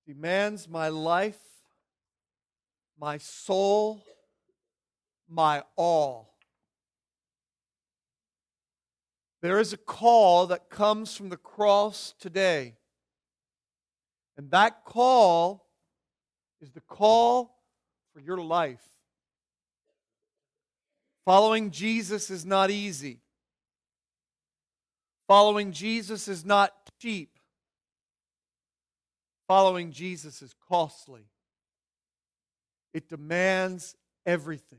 demands my life, my soul, my all. There is a call that comes from the cross today. And that call is the call for your life. Following Jesus is not easy. Following Jesus is not cheap. Following Jesus is costly. It demands everything.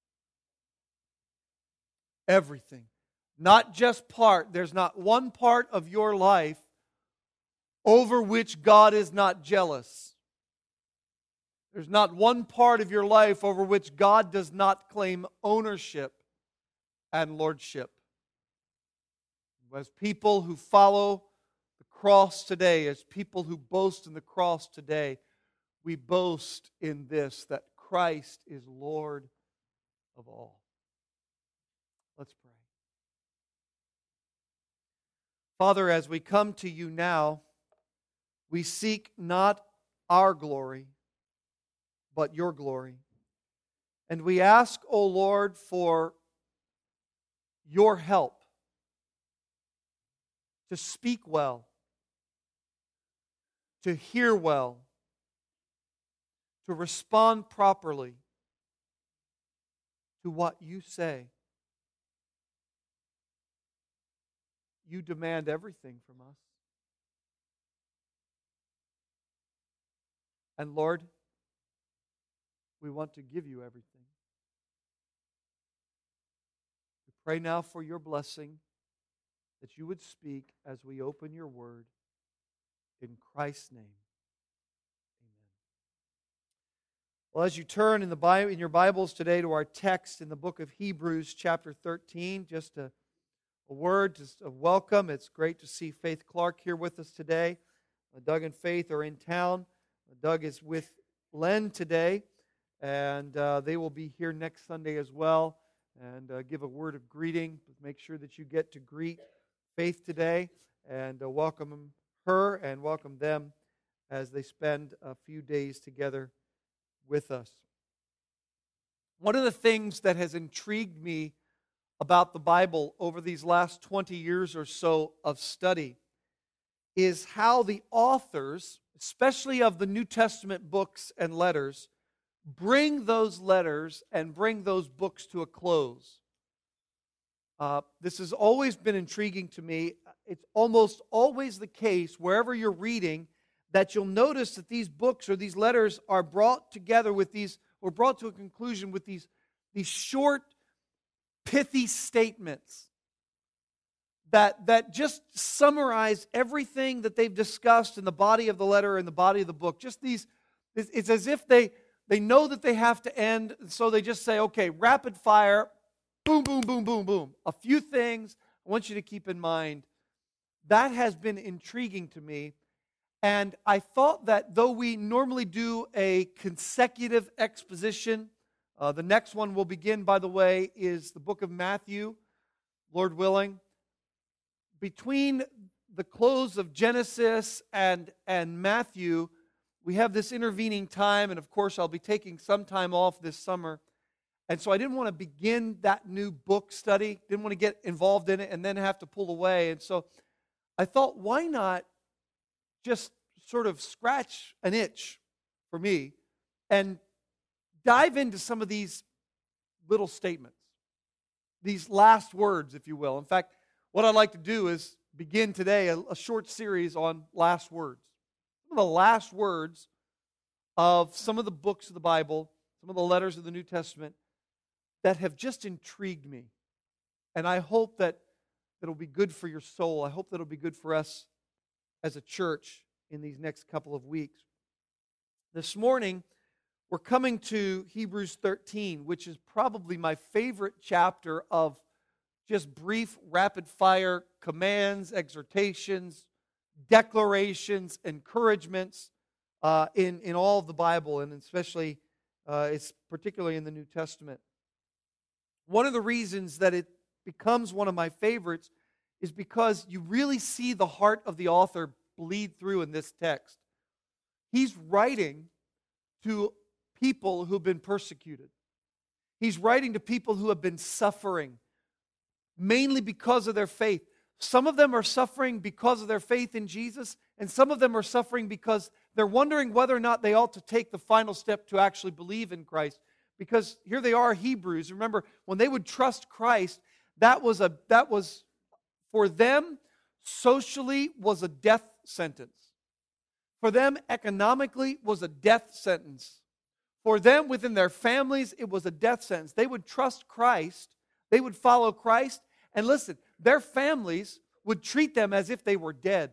Everything. Not just part. There's not one part of your life over which God is not jealous. There's not one part of your life over which God does not claim ownership and lordship. As people who follow the cross today, as people who boast in the cross today, we boast in this, that Christ is Lord of all. Let's pray. Father, as we come to you now, we seek not our glory, but your glory. And we ask, O Lord, for your help to speak well, to hear well, to respond properly to what you say. You demand everything from us. And Lord, we want to give you everything. We pray now for your blessing, that you would speak as we open your word. In Christ's name, amen. Well, as you turn in your Bibles today to our text in the book of Hebrews, chapter 13, just a word of welcome. It's great to see Faith Clark here with us today. Doug and Faith are in town. Doug is with Len today, and they will be here next Sunday as well, and give a word of greeting. Make sure that you get to greet Faith today, and welcome her and welcome them as they spend a few days together with us. One of the things that has intrigued me about the Bible over these last 20 years or so of study is how the authors, especially of the New Testament books and letters, bring those letters and bring those books to a close. This has always been intriguing to me. It's almost always the case, wherever you're reading, that you'll notice that these books or these letters are brought together with these, or brought to a conclusion with these short, pithy statements that just summarize everything that they've discussed in the body of the letter and the body of the book. It's as if they know that they have to end, so they just say, okay, rapid fire, boom, boom, boom, boom, boom. A few things I want you to keep in mind. That has been intriguing to me. And I thought that though we normally do a consecutive exposition, the next one we'll begin, by the way, is the book of Matthew, Lord willing. Between the close of Genesis and Matthew, we have this intervening time, and of course I'll be taking some time off this summer. And so I didn't want to begin that new book study, didn't want to get involved in it and then have to pull away. And so I thought, why not just sort of scratch an itch for me and dive into some of these little statements, these last words, if you will. In fact, what I'd like to do is begin today a short series on last words. Some of the last words of some of the books of the Bible, some of the letters of the New Testament that have just intrigued me. And I hope that it'll be good for your soul. I hope that it'll be good for us as a church in these next couple of weeks. This morning, we're coming to Hebrews 13, which is probably my favorite chapter of just brief, rapid-fire commands, exhortations, declarations, encouragements in all of the Bible, and especially, it's particularly in the New Testament. One of the reasons that it becomes one of my favorites is because you really see the heart of the author bleed through in this text. he's writing to people who've been persecuted. He's writing to people who have been suffering, mainly because of their faith. Some of them are suffering because of their faith in Jesus, and some of them are suffering because they're wondering whether or not they ought to take the final step to actually believe in Christ. Because here they are, Hebrews. Remember, when they would trust Christ, that was for them, socially was a death sentence. For them, economically, was a death sentence. For them, within their families, it was a death sentence. They would trust Christ. They would follow Christ. And listen, their families would treat them as if they were dead.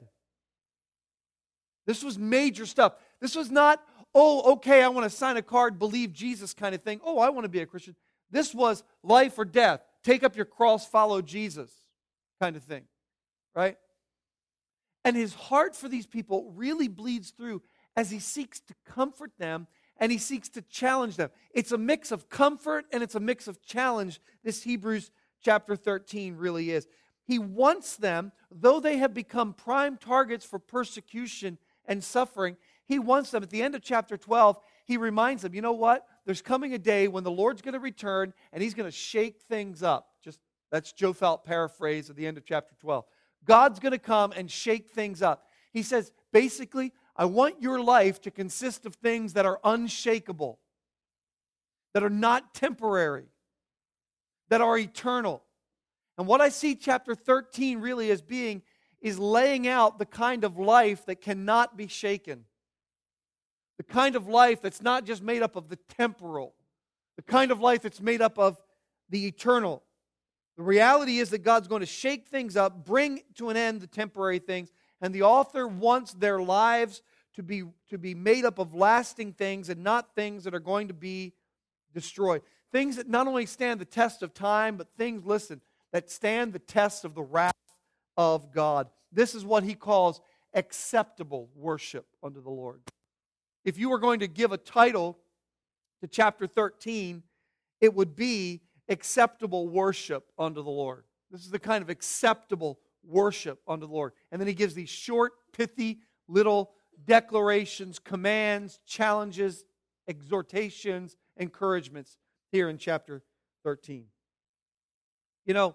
This was major stuff. This was not, oh, okay, I want to sign a card, believe Jesus kind of thing. Oh, I want to be a Christian. This was life or death. Take up your cross, follow Jesus kind of thing. Right? And his heart for these people really bleeds through as he seeks to comfort them and he seeks to challenge them. It's a mix of comfort and it's a mix of challenge, this Hebrews chapter 13 really is. He wants them, though they have become prime targets for persecution and suffering, he wants them, at the end of chapter 12, he reminds them, you know what? There's coming a day when the Lord's going to return and he's going to shake things up. That's Joe Felt paraphrase at the end of chapter 12. God's going to come and shake things up. He says, basically, I want your life to consist of things that are unshakable, that are not temporary, that are eternal. And what I see chapter 13 really as being is laying out the kind of life that cannot be shaken. The kind of life that's not just made up of the temporal. The kind of life that's made up of the eternal. The reality is that God's going to shake things up, bring to an end the temporary things, and the author wants their lives to be made up of lasting things and not things that are going to be destroyed. Things that not only stand the test of time, but things, listen, that stand the test of the wrath of God. This is what he calls acceptable worship unto the Lord. If you were going to give a title to chapter 13, it would be acceptable worship unto the Lord. This is the kind of acceptable worship unto the Lord. And then he gives these short, pithy, little declarations, commands, challenges, exhortations, encouragements here in chapter 13. You know,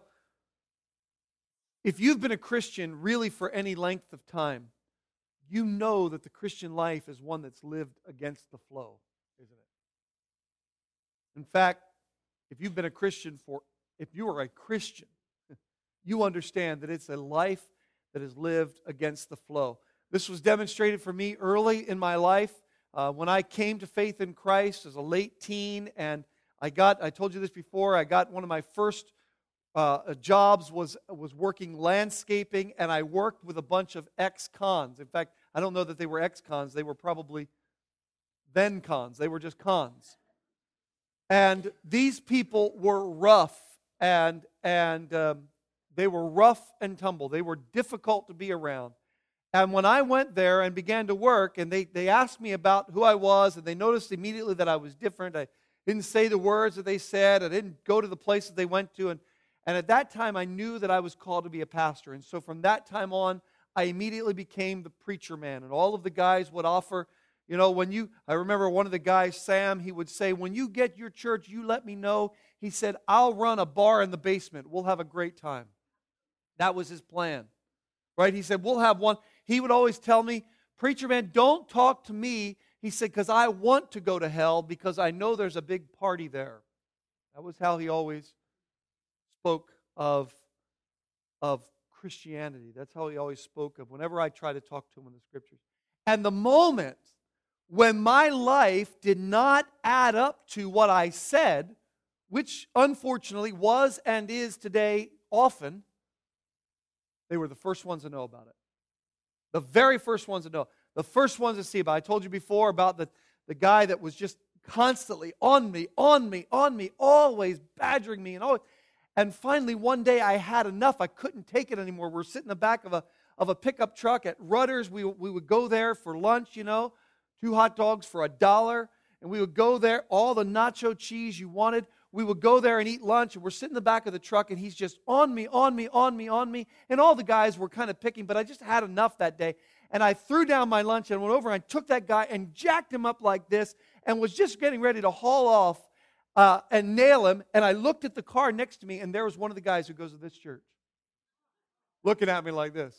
if you've been a Christian really for any length of time, you know that the Christian life is one that's lived against the flow, isn't it? In fact, if you've been a Christian if you are a Christian, you understand that it's a life that is lived against the flow. This was demonstrated for me early in my life when I came to faith in Christ as a late teen, and I told you this before, I got one of my first jobs was working landscaping, and I worked with a bunch of ex-cons. In fact, I don't know that they were ex-cons. They were probably then cons. They were just cons. And these people were rough, and they were rough and tumble. They were difficult to be around. And when I went there and began to work, and they asked me about who I was, and they noticed immediately that I was different. I didn't say the words that they said. I didn't go to the places they went to. And at that time, I knew that I was called to be a pastor. And so from that time on, I immediately became the preacher man. And all of the guys would offer, you know, I remember one of the guys, Sam, he would say, when you get your church, you let me know. He said, I'll run a bar in the basement. We'll have a great time. That was his plan, right? He said, we'll have one. He would always tell me, preacher man, don't talk to me. He said, because I want to go to hell because I know there's a big party there. That was how he always spoke of Christianity. That's how he always spoke of whenever I try to talk to him in the Scriptures. And the moment when my life did not add up to what I said, which unfortunately was and is today often, they were the first ones to know about it. The very first ones to know. The first ones to see about it. I told you before about the guy that was just constantly on me, always badgering me. And finally, one day I had enough. I couldn't take it anymore. We're sitting in the back of a pickup truck at Rutter's. We would go there for lunch, 2 hot dogs for $1. And we would go there, all the nacho cheese you wanted. We would go there and eat lunch, and we're sitting in the back of the truck, and he's just on me. And all the guys were kind of picking, but I just had enough that day. And I threw down my lunch and went over and I took that guy and jacked him up like this and was just getting ready to haul off and nail him. And I looked at the car next to me, and there was one of the guys who goes to this church looking at me like this.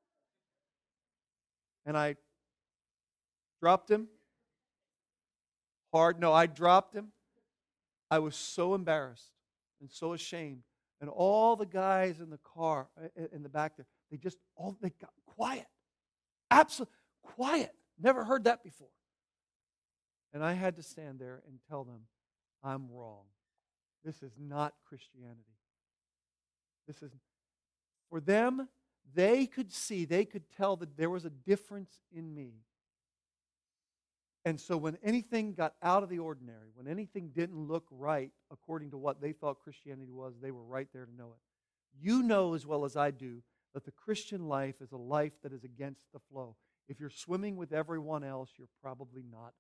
And I dropped him hard. No, I dropped him. I was so embarrassed and so ashamed. And all the guys in the car, in the back there, they got quiet. Absolutely quiet. Never heard that before. And I had to stand there and tell them, I'm wrong. This is not Christianity. This is, for them, they could tell that there was a difference in me. And so when anything got out of the ordinary, when anything didn't look right according to what they thought Christianity was, they were right there to know it. You know as well as I do that the Christian life is a life that is against the flow. If you're swimming with everyone else, you're probably not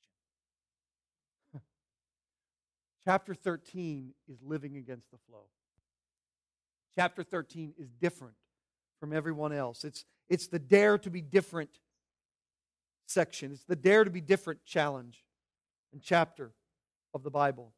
a Christian. Chapter 13 is living against the flow. Chapter 13 is different from everyone else. It's the dare to be different section. It's the dare to be different challenge and chapter of the Bible.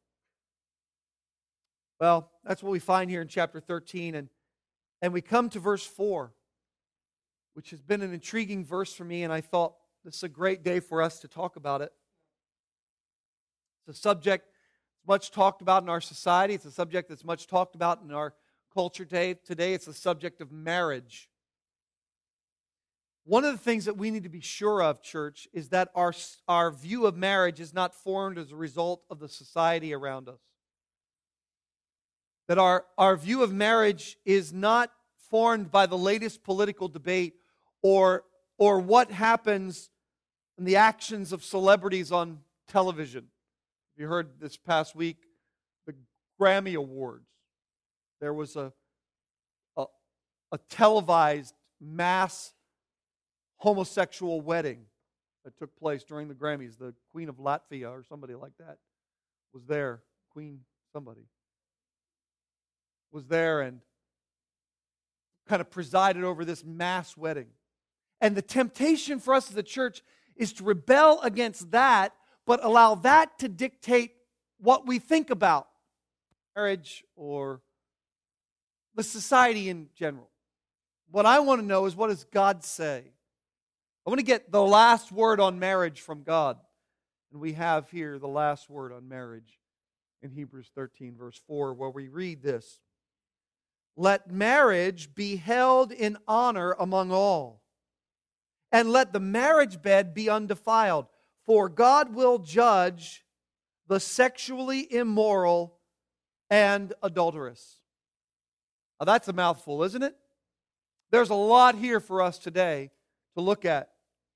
Well, that's what we find here in chapter 13. And we come to verse 4, which has been an intriguing verse for me, and I thought this is a great day for us to talk about it. It's a subject much talked about in our society. It's a subject that's much talked about in our culture today. It's the subject of marriage. One of the things that we need to be sure of, church, is that our view of marriage is not formed as a result of the society around us. That our view of marriage is not formed by the latest political debate or what happens in the actions of celebrities on television. You heard this past week, the Grammy Awards. There was a televised mass homosexual wedding that took place during the Grammys. The Queen of Latvia or somebody like that was there. Queen somebody was there and kind of presided over this mass wedding. And the temptation for us as a church is to rebel against that, but allow that to dictate what we think about marriage or the society in general. What I want to know is, what does God say? I want to get the last word on marriage from God. And we have here the last word on marriage in Hebrews 13, verse 4, where we read this. Let marriage be held in honor among all, and let the marriage bed be undefiled, for God will judge the sexually immoral and adulterous. Now that's a mouthful, isn't it? There's a lot here for us today to look at.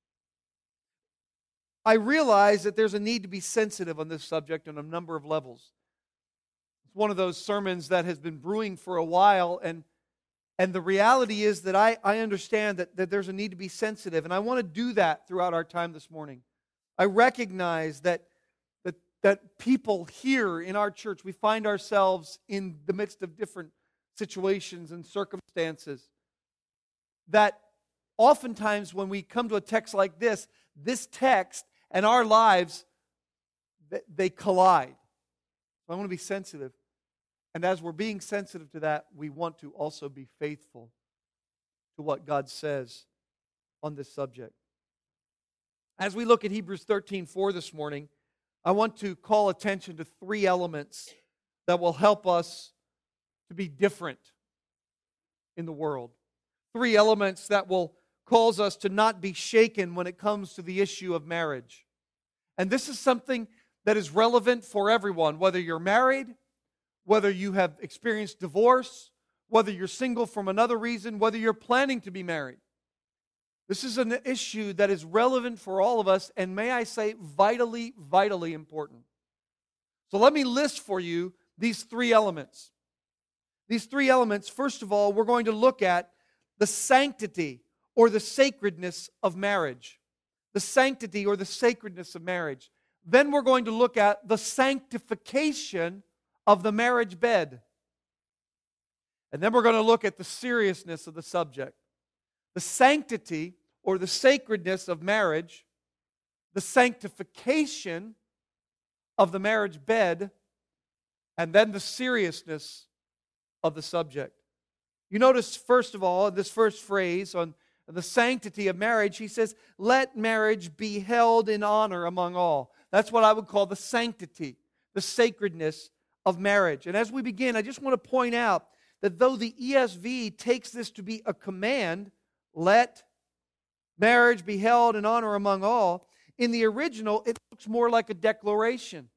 I realize that there's a need to be sensitive on this subject on a number of levels. It's one of those sermons that has been brewing for a while, and the reality is that I understand that there's a need to be sensitive, and I want to do that throughout our time this morning. I recognize that people here in our church, we find ourselves in the midst of different situations and circumstances that oftentimes when we come to a text like this text and our lives, they collide. So I want to be sensitive. And as we're being sensitive to that, we want to also be faithful to what God says on this subject. As we look at Hebrews 13:4 this morning, I want to call attention to three elements that will help us to be different in the world. Three elements that will cause us to not be shaken when it comes to the issue of marriage. And this is something that is relevant for everyone, whether you're married, whether you have experienced divorce, whether you're single from another reason, whether you're planning to be married. This is an issue that is relevant for all of us, and may I say, vitally, vitally important. So let me list for you these three elements. These three elements, first of all, we're going to look at the sanctity or the sacredness of marriage. The sanctity or the sacredness of marriage. Then we're going to look at the sanctification of the marriage bed. And then we're going to look at the seriousness of the subject. The sanctity or the sacredness of marriage, the sanctification of the marriage bed, and then the seriousness of the subject. You notice, first of all, in this first phrase on the sanctity of marriage, he says, let marriage be held in honor among all. That's what I would call the sanctity, the sacredness of marriage. And as we begin, I just want to point out that though the ESV takes this to be a command, let marriage be held in honor among all, in the original, it looks more like a declaration.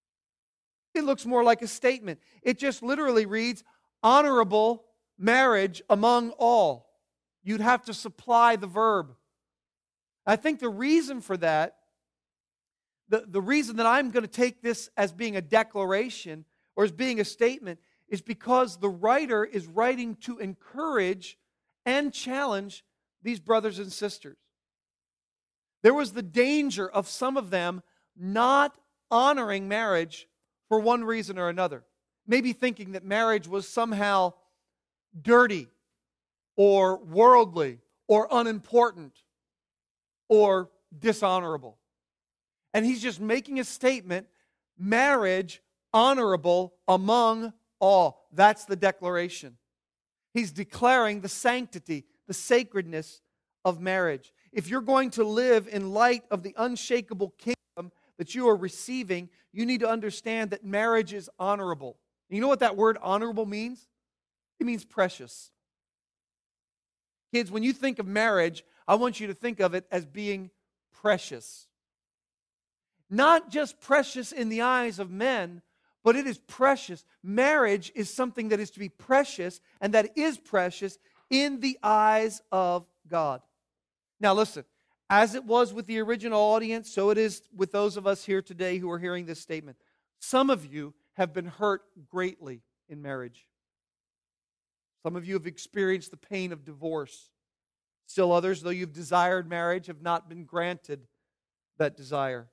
It looks more like a statement. It just literally reads, honorable marriage among all. You'd have to supply the verb. I think the reason for that, the reason that I'm going to take this as being a declaration or as being a statement, is because the writer is writing to encourage and challenge these brothers and sisters. There was the danger of some of them not honoring marriage for one reason or another. Maybe thinking that marriage was somehow dirty or worldly or unimportant or dishonorable. And he's just making a statement, marriage honorable among all. That's the declaration. He's declaring the sanctity, the sacredness of marriage. If you're going to live in light of the unshakable kingdom that you are receiving, you need to understand that marriage is honorable. And you know what that word honorable means? It means precious. Kids, when you think of marriage, I want you to think of it as being precious. Not just precious in the eyes of men, but it is precious. Marriage is something that is to be precious, and that is precious in the eyes of God. Now listen, as it was with the original audience, so it is with those of us here today who are hearing this statement. Some of you have been hurt greatly in marriage. Some of you have experienced the pain of divorce. Still others, though you've desired marriage, have not been granted that desire.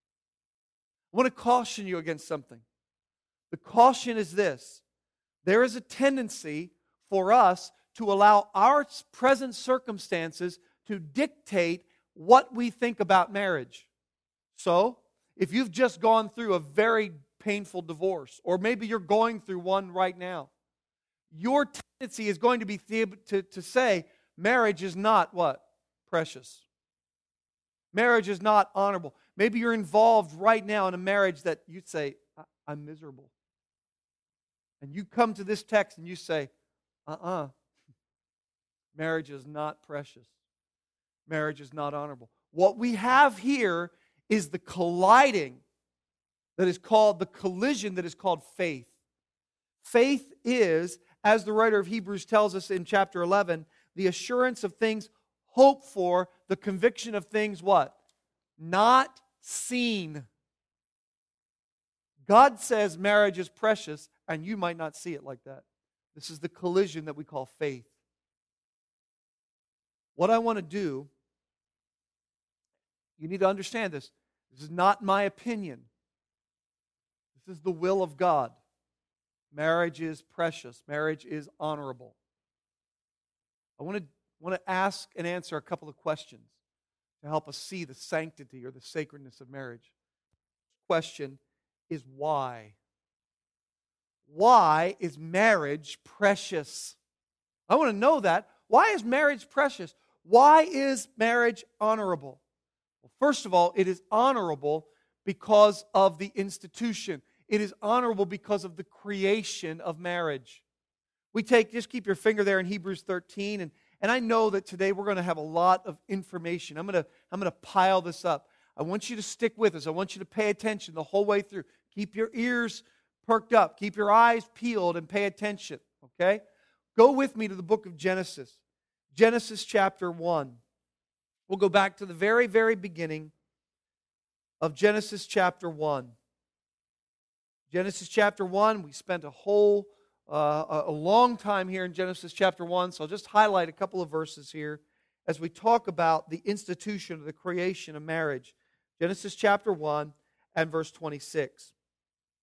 I want to caution you against something. The caution is this: there is a tendency for us to allow our present circumstances to dictate what we think about marriage. So, if you've just gone through a very painful divorce, or maybe you're going through one right now, your tendency is going to be to say, marriage is not what? Precious. Marriage is not honorable. Maybe you're involved right now in a marriage that you'd say, I'm miserable. And you come to this text and you say, marriage is not precious. Marriage is not honorable. What we have here is the colliding that is called, the collision that is called faith. Faith is, as the writer of Hebrews tells us in chapter 11, the assurance of things hoped for, the conviction of things what? Not seen. God says marriage is precious, and you might not see it like that. This is the collision that we call faith. What I want to do, you need to understand this. This is not my opinion. This is the will of God. Marriage is precious. Marriage is honorable. I want to ask and answer a couple of questions to help us see the sanctity or the sacredness of marriage. The question is why? Why is marriage precious? I want to know that. Why is marriage precious? Why is marriage honorable? Well, first of all, it is honorable because of the institution. It is honorable because of the creation of marriage. Just keep your finger there in Hebrews 13, and I know that today we're going to have a lot of information. I'm going to pile this up. I want you to stick with us. I want you to pay attention the whole way through. Keep your ears perked up. Keep your eyes peeled and pay attention, okay? Go with me to the book of Genesis. Genesis chapter 1. We'll go back to the very, very beginning of Genesis chapter 1. Genesis chapter 1, we spent a long time here in Genesis chapter 1, so I'll just highlight a couple of verses here as we talk about the institution of the creation of marriage. Genesis chapter 1 and verse 26.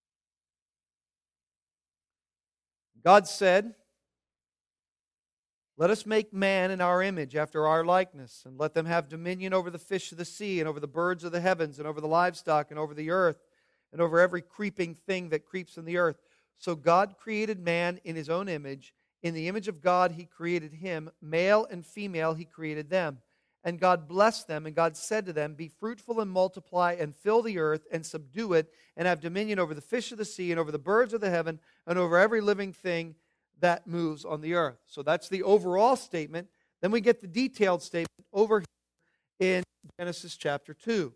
God said, Let us make man in our image, after our likeness, and let them have dominion over the fish of the sea, and over the birds of the heavens, and over the livestock, and over the earth, and over every creeping thing that creeps in the earth. So God created man in His own image. In the image of God He created him. Male and female He created them. And God blessed them, and God said to them, Be fruitful and multiply, and fill the earth, and subdue it, and have dominion over the fish of the sea, and over the birds of the heaven, and over every living thing that moves on the earth. So that's the overall statement. Then we get the detailed statement over here in Genesis chapter 2.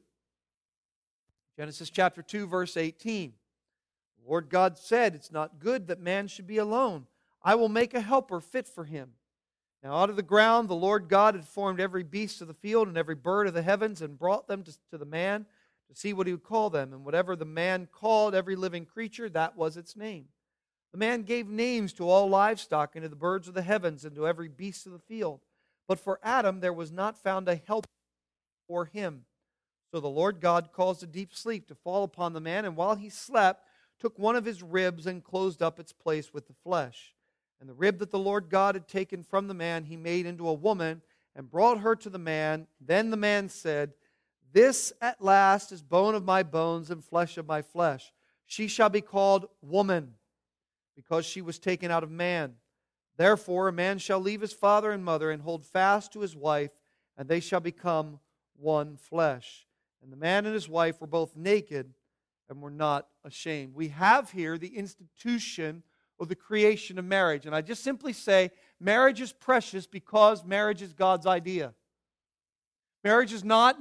Genesis chapter 2, verse 18. The Lord God said, It's not good that man should be alone. I will make a helper fit for him. Now out of the ground the Lord God had formed every beast of the field and every bird of the heavens, and brought them to the man to see what he would call them. And whatever the man called every living creature, that was its name. The man gave names to all livestock, and to the birds of the heavens, and to every beast of the field. But for Adam there was not found a helper for him. So the Lord God caused a deep sleep to fall upon the man, and while he slept, took one of his ribs and closed up its place with the flesh. And the rib that the Lord God had taken from the man He made into a woman, and brought her to the man. Then the man said, This at last is bone of my bones and flesh of my flesh. She shall be called woman, because she was taken out of man. Therefore a man shall leave his father and mother, and hold fast to his wife, and they shall become one flesh. And the man and his wife were both naked, and were not ashamed. We have here the institution of the creation of marriage. And I just simply say, marriage is precious because marriage is God's idea. Marriage is not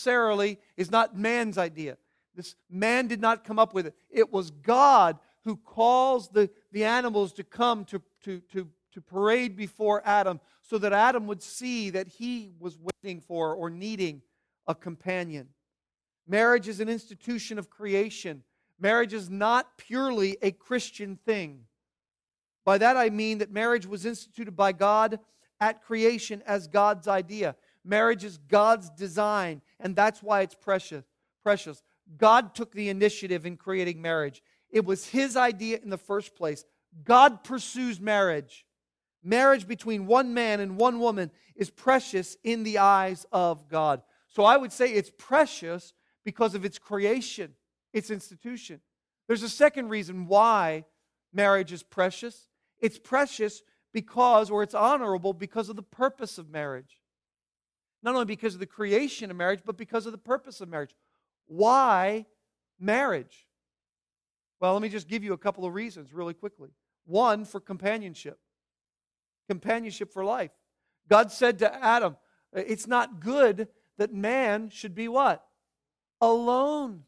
man's idea. This man did not come up with it. It was God who caused the animals to come to parade before Adam, so that Adam would see that he was waiting for or needing a companion. Marriage is an institution of creation. Marriage is not purely a Christian thing. By that I mean that marriage was instituted by God at creation as God's idea. Marriage is God's design, and that's why it's precious. God took the initiative in creating marriage. It was His idea in the first place. God pursues marriage. Marriage between one man and one woman is precious in the eyes of God. So I would say it's precious because of its creation, its institution. There's a second reason why marriage is precious. It's precious because, or it's honorable because of the purpose of marriage. Not only because of the creation of marriage, but because of the purpose of marriage. Why marriage? Well, let me just give you a couple of reasons really quickly. One, for companionship. Companionship for life. God said to Adam, it's not good that man should be what? Alone.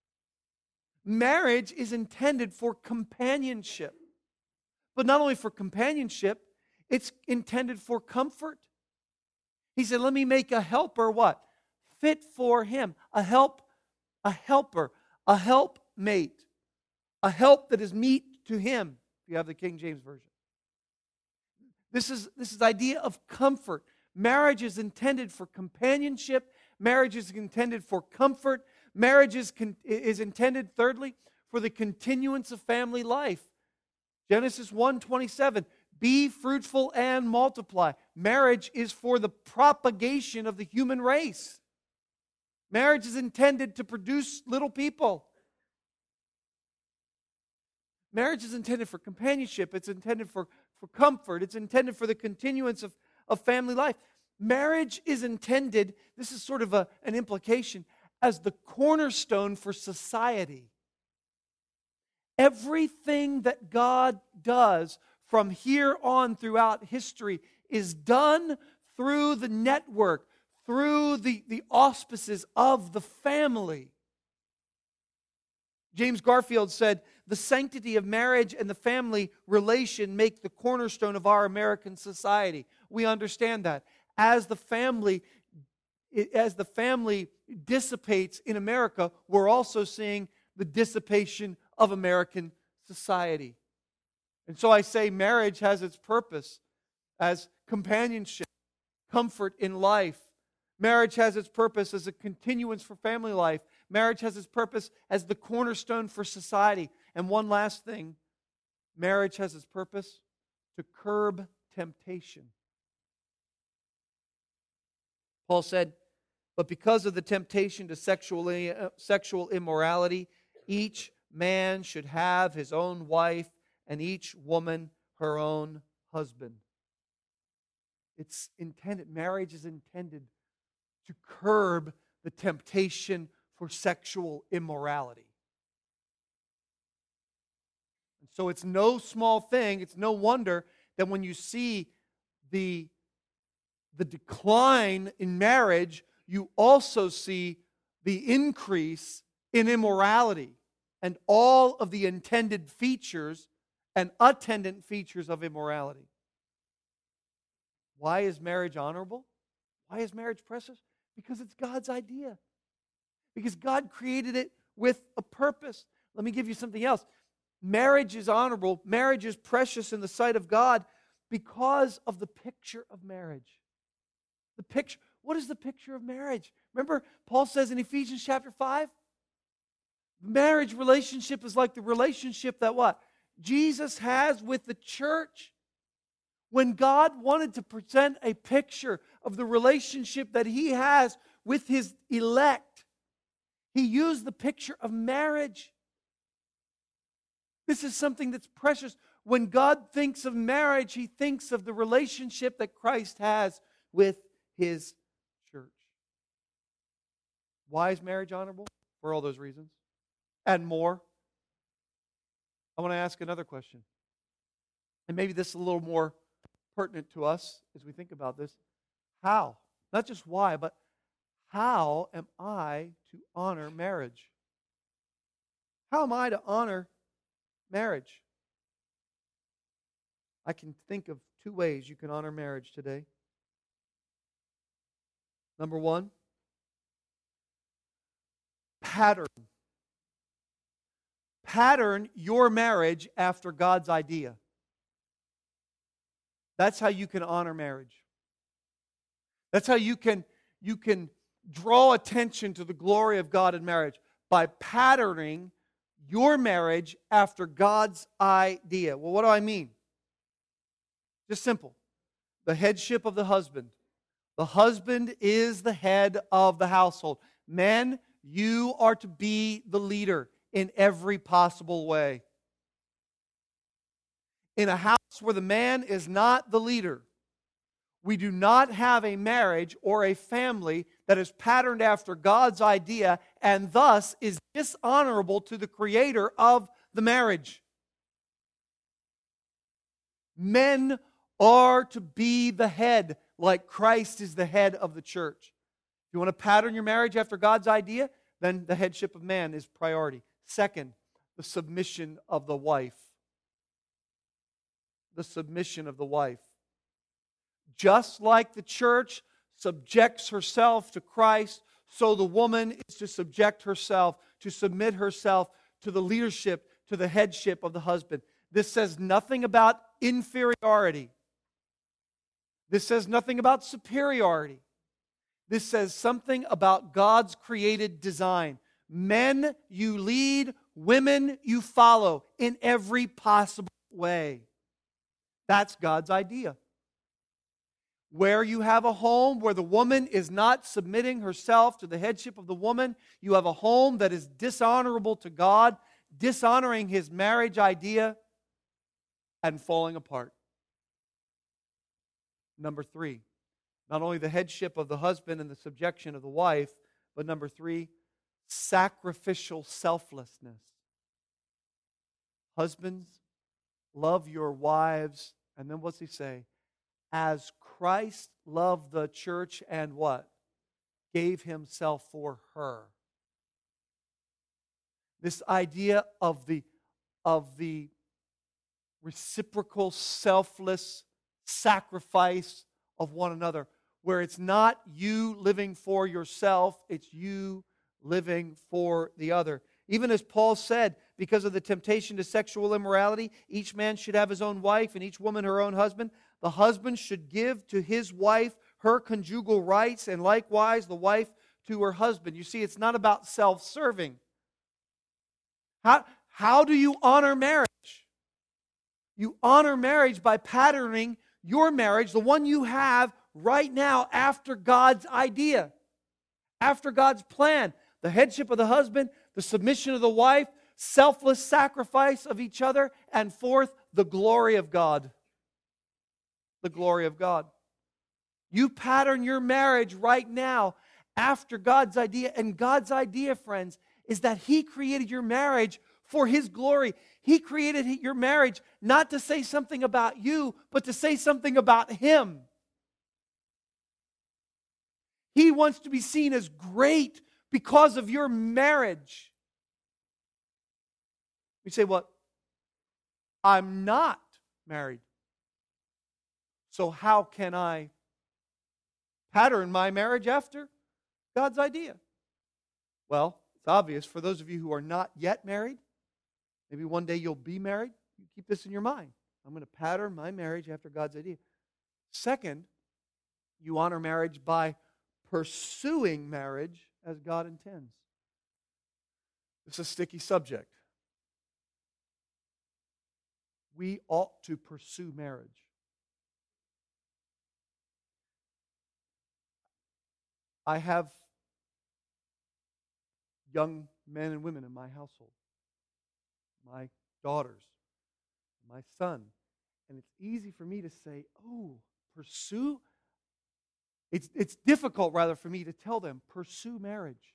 Marriage is intended for companionship. But not only for companionship, it's intended for comfort. He said, let me make a helper what? Fit for him. A helper, a helpmate. A help that is meet to him, if you have the King James Version. This is the idea of comfort. Marriage is intended for companionship. Marriage is intended for comfort. Marriage is intended, thirdly, for the continuance of family life. Genesis 1:27, be fruitful and multiply. Marriage is for the propagation of the human race. Marriage is intended to produce little people. Marriage is intended for companionship. It's intended for comfort. It's intended for the continuance of family life. Marriage is intended, this is sort of an implication, as the cornerstone for society. Everything that God does from here on throughout history is done through the network, through the auspices of the family. James Garfield said, the sanctity of marriage and the family relation make the cornerstone of our American society. We understand that. As the family dissipates in America, we're also seeing the dissipation of American society. And so I say marriage has its purpose as companionship, comfort in life. Marriage has its purpose as a continuance for family life. Marriage has its purpose as the cornerstone for society. And one last thing, marriage has its purpose to curb temptation. Paul said, but because of the temptation to sexual immorality, each man should have his own wife and each woman her own husband. It's intended, marriage is intended to curb the temptation for sexual immorality. And so it's no small thing, it's no wonder that when you see the decline in marriage, you also see the increase in immorality and all of the intended features and attendant features of immorality. Why is marriage honorable? Why is marriage precious? Because it's God's idea. Because God created it with a purpose. Let me give you something else. Marriage is honorable. Marriage is precious in the sight of God because of the picture of marriage. The picture. What is the picture of marriage? Remember, Paul says in Ephesians chapter 5, marriage relationship is like the relationship that what? Jesus has with the church. When God wanted to present a picture of the relationship that He has with His elect, He used the picture of marriage. This is something that's precious. When God thinks of marriage, He thinks of the relationship that Christ has with His church. Why is marriage honorable? For all those reasons. And more. I want to ask another question. And maybe this is a little more pertinent to us as we think about this. How? Not just why, but how am I to honor marriage? How am I to honor marriage? I can think of two ways you can honor marriage today. Number one, pattern. Pattern your marriage after God's idea. That's how you can honor marriage. That's how you can draw attention to the glory of God in marriage, by patterning your marriage after God's idea. Well, what do I mean? Just simple. The headship of the husband. The husband is the head of the household. Men, you are to be the leader in every possible way. In a house where the man is not the leader, we do not have a marriage or a family that is patterned after God's idea and thus is dishonorable to the creator of the marriage. Men are to be the head like Christ is the head of the church. If you want to pattern your marriage after God's idea, then the headship of man is priority. Second, the submission of the wife. The submission of the wife. Just like the church subjects herself to Christ, so the woman is to subject herself, to submit herself to the leadership, to the headship of the husband. This says nothing about inferiority. This says nothing about superiority. This says something about God's created design. Men, you lead. Women, you follow in every possible way. That's God's idea. Where you have a home where the woman is not submitting herself to the headship of the woman, you have a home that is dishonorable to God, dishonoring His marriage idea, and falling apart. Number three, not only the headship of the husband and the subjection of the wife, but number three, sacrificial selflessness. Husbands, love your wives. And then what's he say? As Christ loved the church and what? Gave Himself for her. This idea of the reciprocal, selfless sacrifice of one another, where it's not you living for yourself, it's you living for the other. Even as Paul said, because of the temptation to sexual immorality, each man should have his own wife and each woman her own husband. The husband should give to his wife her conjugal rights, and likewise the wife to her husband. You see, it's not about self-serving. How do you honor marriage? You honor marriage by patterning your marriage, the one you have, right now after God's idea, after God's plan. The headship of the husband, the submission of the wife, selfless sacrifice of each other, and fourth, the glory of God. The glory of God. You pattern your marriage right now after God's idea. And God's idea, friends, is that He created your marriage for His glory. He created your marriage not to say something about you, but to say something about Him. He wants to be seen as great because of your marriage. You say, well, I'm not married. So how can I pattern my marriage after God's idea? Well, it's obvious for those of you who are not yet married. Maybe one day you'll be married. You keep this in your mind. I'm going to pattern my marriage after God's idea. Second, you honor marriage by pursuing marriage as God intends. It's a sticky subject. We ought to pursue marriage. I have young men and women in my household, my daughters, my son, and it's easy for me to say, oh, pursue. It's difficult, rather, for me to tell them, pursue marriage.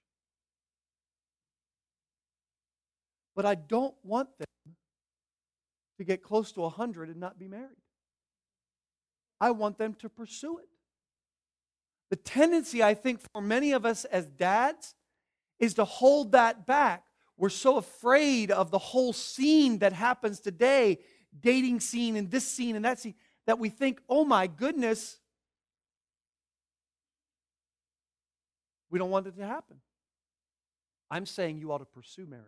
But I don't want them to get close to 100 and not be married. I want them to pursue it. The tendency, I think, for many of us as dads is to hold that back. We're so afraid of the whole scene that happens today, dating scene and this scene and that scene, that we think, oh my goodness, we don't want it to happen. I'm saying you ought to pursue marriage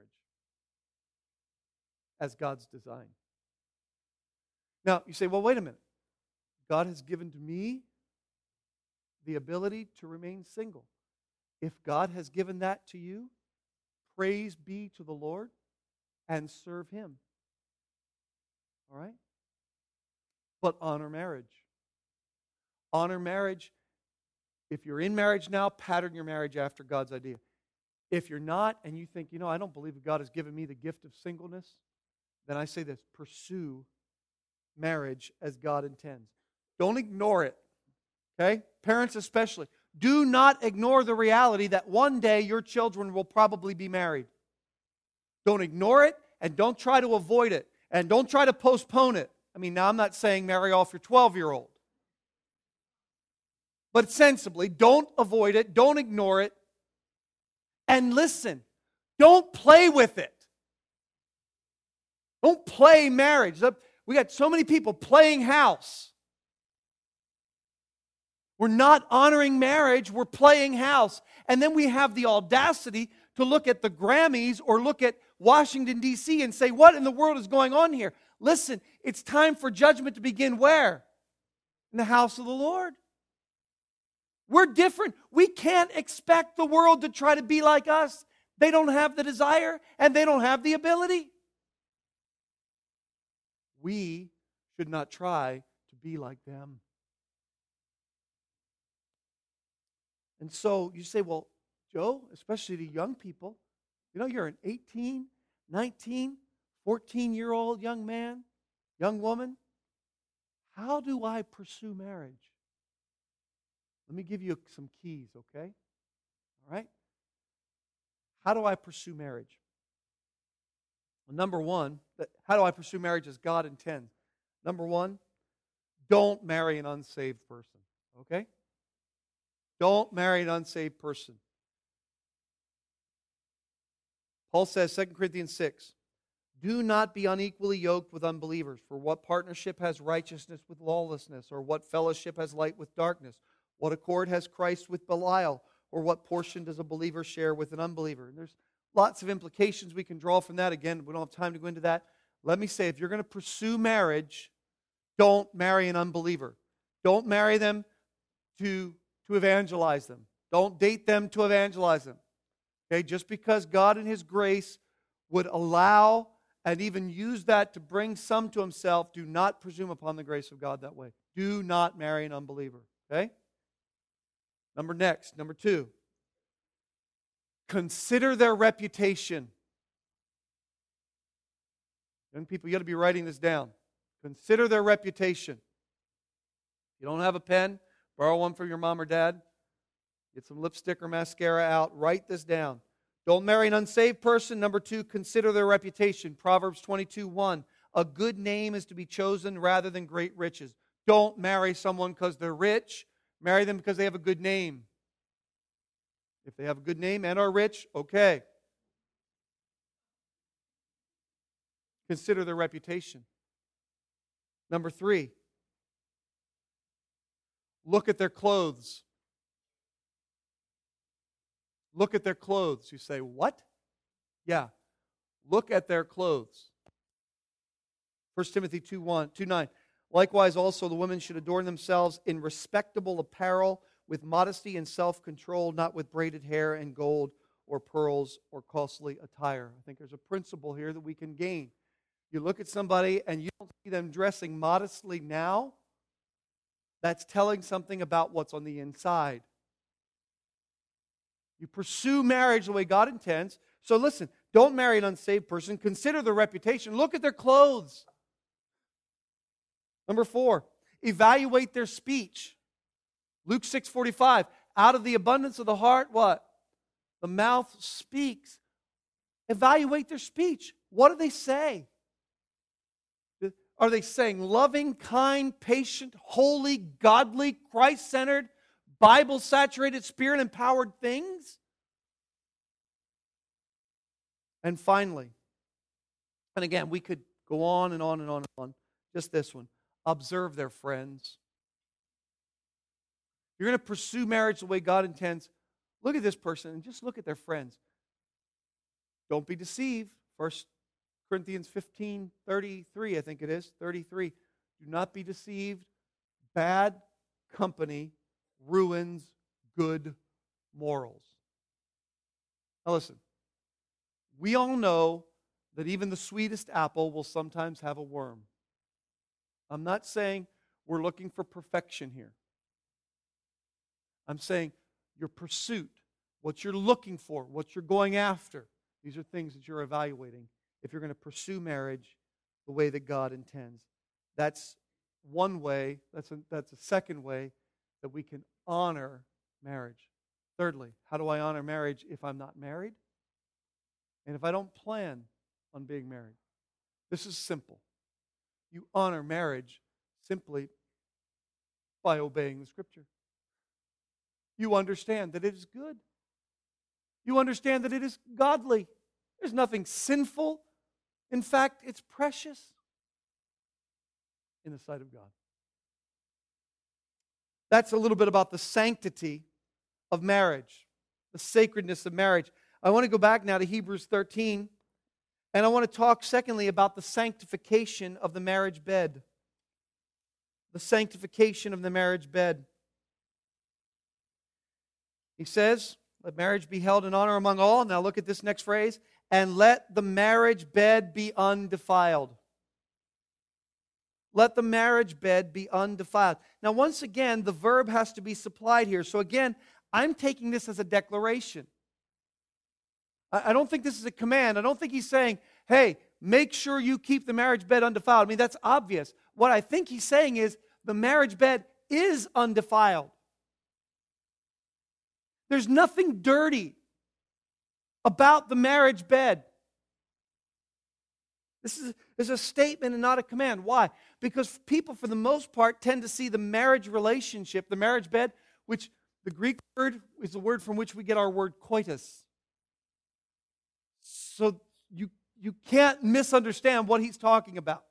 as God's design. Now, you say, well, wait a minute. God has given to me the ability to remain single. If God has given that to you, praise be to the Lord and serve Him. All right? But honor marriage. Honor marriage. If you're in marriage now, pattern your marriage after God's idea. If you're not, and you think, I don't believe that God has given me the gift of singleness, then I say this, pursue marriage as God intends. Don't ignore it. Okay? Parents especially. Do not ignore the reality that one day your children will probably be married. Don't ignore it, and don't try to avoid it, and don't try to postpone it. Now I'm not saying marry off your 12-year-old. But sensibly, don't avoid it, don't ignore it, and listen, don't play with it. Don't play marriage. We got so many people playing house. We're not honoring marriage, we're playing house. And then we have the audacity to look at the Grammys or look at Washington, D.C. and say, what in the world is going on here? Listen, it's time for judgment to begin where? In the house of the Lord. We're different. We can't expect the world to try to be like us. They don't have the desire and they don't have the ability. We should not try to be like them. And so you say, well, Joe, especially to young people, you're an 18, 19, 14-year-old young man, young woman. How do I pursue marriage? Let me give you some keys, okay? All right? How do I pursue marriage? Well, number one, how do I pursue marriage as God intends? Number one, don't marry an unsaved person, okay? Don't marry an unsaved person. Paul says, 2 Corinthians 6, do not be unequally yoked with unbelievers, for what partnership has righteousness with lawlessness, or what fellowship has light with darkness? What accord has Christ with Belial? Or what portion does a believer share with an unbeliever? And there's lots of implications we can draw from that. Again, we don't have time to go into that. Let me say, if you're going to pursue marriage, don't marry an unbeliever. Don't marry them to evangelize them. Don't date them to evangelize them. Okay, just because God in His grace would allow and even use that to bring some to Himself, do not presume upon the grace of God that way. Do not marry an unbeliever. Okay? Number two, consider their reputation. Young people, you got to be writing this down. Consider their reputation. You don't have a pen, borrow one from your mom or dad. Get some lipstick or mascara out. Write this down. Don't marry an unsaved person. Number two, consider their reputation. Proverbs 22:1. A good name is to be chosen rather than great riches. Don't marry someone because they're rich. Marry them because they have a good name. If they have a good name and are rich, okay. Consider their reputation. Number three, look at their clothes. Look at their clothes. You say, what? Yeah. Look at their clothes. 1 Timothy 2:9. Likewise, also the women should adorn themselves in respectable apparel, with modesty and self-control, not with braided hair and gold or pearls or costly attire. I think there's a principle here that we can gain. You look at somebody and you don't see them dressing modestly now, that's telling something about what's on the inside. You pursue marriage the way God intends. So listen, don't marry an unsaved person. Consider their reputation. Look at their clothes. Number 4, evaluate their speech. Luke 6:45, out of the abundance of the heart, what? The mouth speaks. Evaluate their speech. What do they say? Are they saying loving, kind, patient, holy, godly, Christ-centered, Bible-saturated, Spirit-empowered things? And finally, and again, we could go on and on and on and on. Just this one. Observe their friends. You're going to pursue marriage the way God intends. Look at this person and just look at their friends. Don't be deceived. 1 Corinthians 15:33, I think it is, 33. Do not be deceived. Bad company ruins good morals. Now listen, we all know that even the sweetest apple will sometimes have a worm. I'm not saying we're looking for perfection here. I'm saying your pursuit, what you're looking for, what you're going after, these are things that you're evaluating if you're going to pursue marriage the way that God intends. That's one way, that's a second way that we can honor marriage. Thirdly, how do I honor marriage if I'm not married? And if I don't plan on being married? This is simple. You honor marriage simply by obeying the Scripture. You understand that it is good. You understand that it is godly. There's nothing sinful. In fact, it's precious in the sight of God. That's a little bit about the sanctity of marriage, the sacredness of marriage. I want to go back now to Hebrews 13, and I want to talk, secondly, about the sanctification of the marriage bed. The sanctification of the marriage bed. He says, let marriage be held in honor among all. Now look at this next phrase. And let the marriage bed be undefiled. Let the marriage bed be undefiled. Now once again, the verb has to be supplied here. So again, I'm taking this as a declaration. I don't think this is a command. I don't think he's saying, hey, make sure you keep the marriage bed undefiled. I mean, that's obvious. What I think he's saying is the marriage bed is undefiled. There's nothing dirty about the marriage bed. This is a statement and not a command. Why? Because people, for the most part, tend to see the marriage relationship, the marriage bed, which the Greek word is the word from which we get our word coitus. So you can't misunderstand what he's talking about.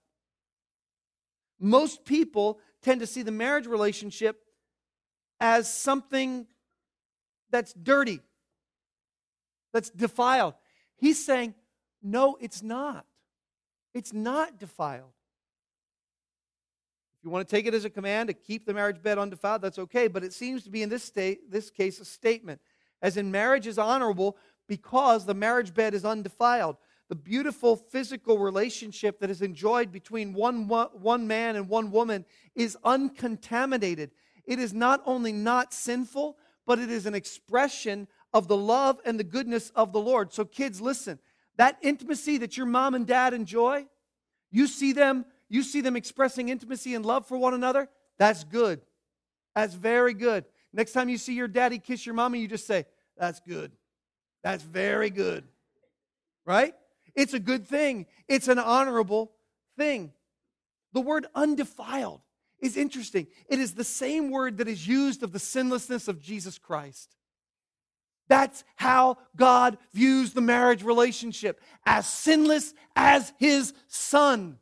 Most people tend to see the marriage relationship as something that's dirty, that's defiled. He's saying, no, it's not. It's not defiled. If you want to take it as a command to keep the marriage bed undefiled, that's okay. But it seems to be in this case a statement. As in, marriage is honorable because the marriage bed is undefiled. The beautiful physical relationship that is enjoyed between one man and one woman is uncontaminated. It is not only not sinful, but it is an expression of the love and the goodness of the Lord. So kids, listen, that intimacy that your mom and dad enjoy, you see them expressing intimacy and love for one another, that's good. That's very good. Next time you see your daddy kiss your mommy, you just say, that's good. That's very good. Right? It's a good thing. It's an honorable thing. The word undefiled is interesting. It is the same word that is used of the sinlessness of Jesus Christ. That's how God views the marriage relationship, as sinless as His Son.